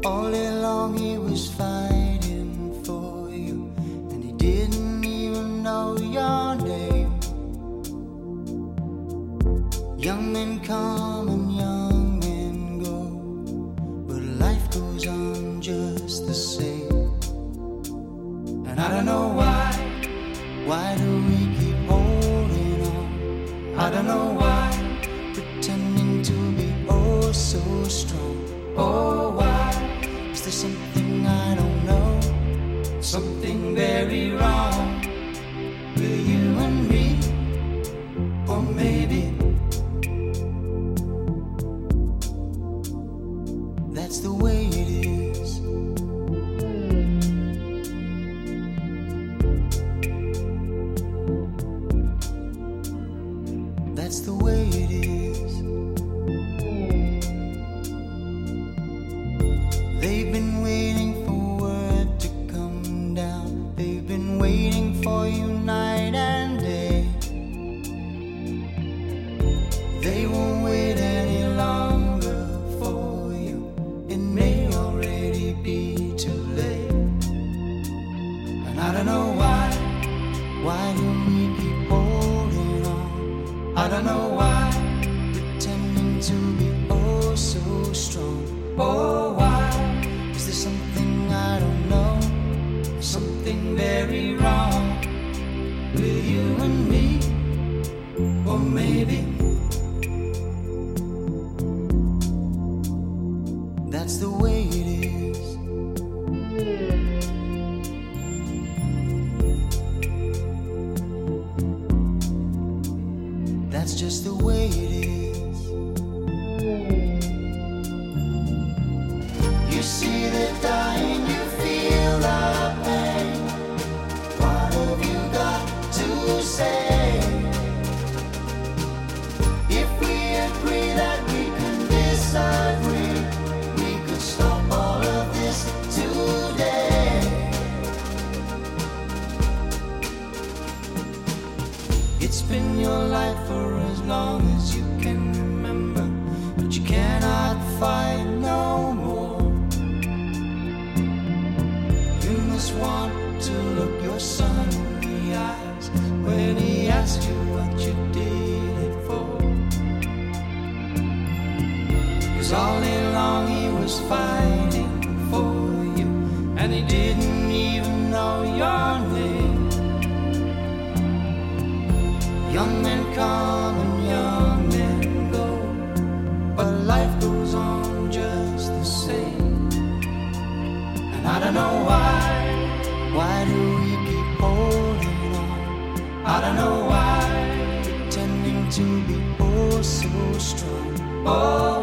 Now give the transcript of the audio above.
All day long he was fighting for you, and he didn't even know your name. Young men come and young men go, but life goes on just the same. And I don't know why do we keep holding on? I don't know why, pretending to be oh so strong. Oh, why is there something I don't know? Something very wrong with you and me, or maybe that's the way it is. That's the way it is. They've been waiting for word to come down. They've been waiting for you night and day. They won't wait any longer for you. It may already be too late. And I don't know why do we keep holding on? I don't know why, pretending to be oh so strong. Oh, why is there something I don't know? Something very wrong with you and me, or maybe that's the way it is. That's just the way it is. You see the dying, you feel the pain. What have you got to say? If we agree that we can disagree, we could stop all of this today. It's been your life for as long as you can remember, but you cannot fight no more. You must want to look your son in the eyes when he asks you what you did it for. 'Cause all day long he was fighting for you, and he didn't even know your name. Young men come and young men go, but life goes on just the same. And I don't know why do we keep holding on? I don't know why, pretending to be oh so strong. Oh,